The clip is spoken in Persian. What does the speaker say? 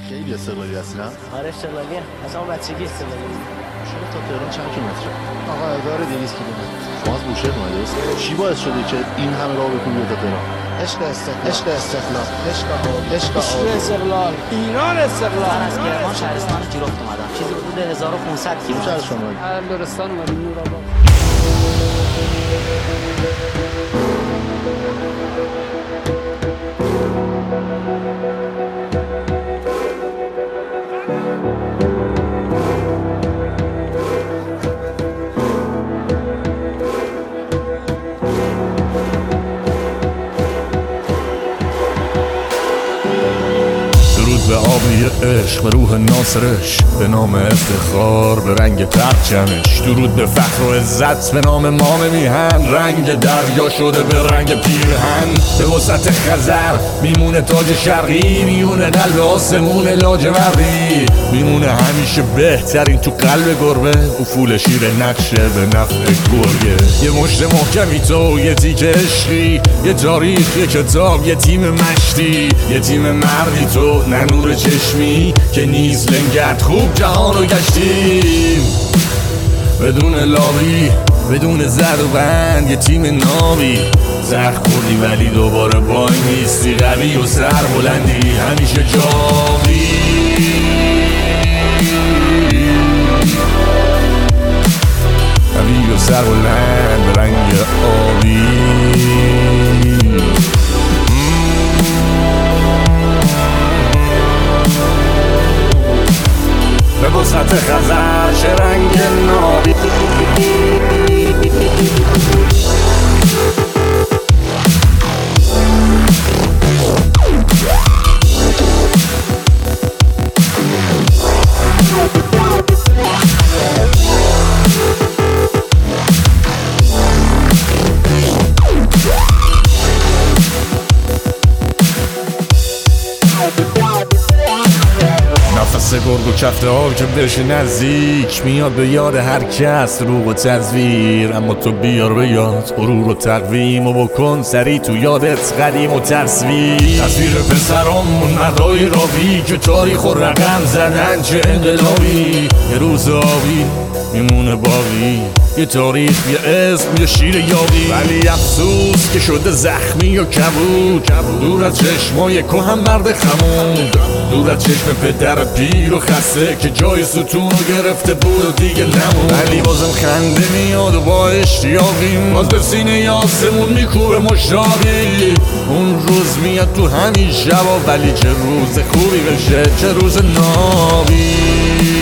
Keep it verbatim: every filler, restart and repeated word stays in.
خیلی استقلالی هستی نه؟ آره استقلالیم، از اون بچگی استقلالیم. شما تا تهران چند کیلومتره؟ آقا اداره دویست کیلومتر. شما از بوشهر اومدید درست؟ چی باعث شده که این همه راه بکنید تا تهران؟ عشق استقلال، عشق استقلال، عشق عشق استقلال، ایران استقلال. من از کرمان شهرستان جیرفت اومدم. چیزی حدود هزار و پانصد کیلومتر. شهر شما اومدید؟ لرستان اومدیم نورآباد. به آبی عشق به روح ناصرش، به نام افتخار به رنگ پرچمش. درود به فخر و عزت به نام مام میهن، رنگ دریا شده به رنگ پیرهن. به وسط خزر میمونه تاج شرقی، میونه قلب آسمون لاجوردی. میمونه همیشه بهترین تو قلب گربه، افول شیر نقشه به نفع گرگه. یه مشت محکمی تو، یه تیکه عشقی، یه تاریخ، یه کتاب، یه تیم مشتی. یه تیم مردی تو، نه نور چشمی که نیز لنگرد خوب جهان رو گشتیم. بدون لابی، بدون زد و بند، یه تیم نامی. زخ خوردی ولی دوباره بای نیستی، قوی و سر بلندی همیشه جاوی. قوی و سر بلند به رنگ آبی. به وسط خزر چه رنگ نابی. نفس گرگ و کفته ها که بشه نزدیک، میاد به یاد هر کس روغ و تزویر. اما تو بیار به یاد غرور و تقویم، و بکن سری تو یادت قدیم و تصویر. تصویر پسرامون مردای راوی که تاریخ و رقم زدن چه انقلابی. یه روز آبی میمونه باقی، یه تاریخ، یه اسم، یه شیر یابی. ولی افسوس که شده زخمی و کبود، دور از چشمای کهن مرد خمود. دور از چشم پدر پیر و خسته که جای ستون رو گرفته بود و دیگه نمون. ولی بازم خنده میاد و با اشتیاقیم، باز به سینه آسمون میکوبه مشتاقی. اون روز میاد تو همین شبا، ولی چه روز خوبی بشه، چه روز نابی.